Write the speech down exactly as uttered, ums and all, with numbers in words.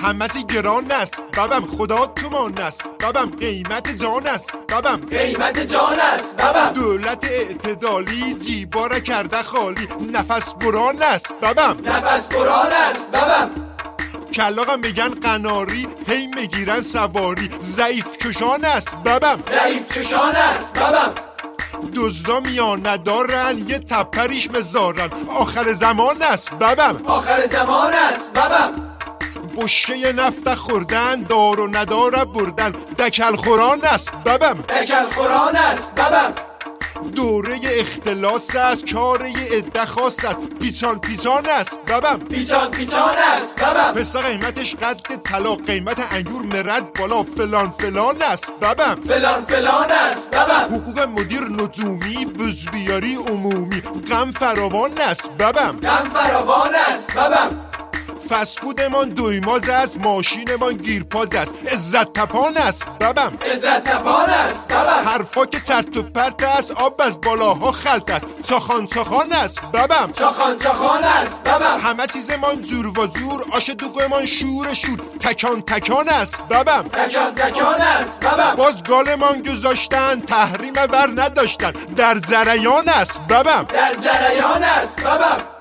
همسی گران است ببم، خدا تومان است ببم، قیمت جان است ببم، قیمت جان است ببم. دولت اعتدالی دیوار کرده خالی، نفس بران است ببم، نفس بران است ببم. کلاغم میگن قناری هی میگیرن سواری، ضعیف کشان است ببم، ضعیف چشان است ببم. دزدا میان ندارن یه تپریش مزارن، آخر زمان است ببم، آخر زمان است ببم. بشکه نفت خوردن دار و نداره بردن، دکل خوران است ببم، دکل خوران است ببم. دوره اختلاس است کار یه عده خاص است، پیچان پیچان است ببم، پیچان پیچان است ببم. پسته قیمتش قد طلا، قیمت انگور مرد بالا، فلان فلان است ببم، فلان فلان است ببم. حقوق مدیر نجومی، بزبیاری عمومی، غم فراوان است ببم، غم فراوان است ببم. فسفودمان دویماز است، ماشینمان گیرپاز است، عزت تپان است ببم، عزت تپان است ببم. حرفا که چرت و پرت است، آب از بالاها خلط است، چاخان چاخان است ببم، چاخان چاخان است ببم. همه چیزمان زور و زور، آش دوغمان شور شور، تکان تکان است ببم، تکان تکان است ببم. باز گالمان گذاشتن تحریم ور نداشتن، در جریان است ببم، در جریان است ببم.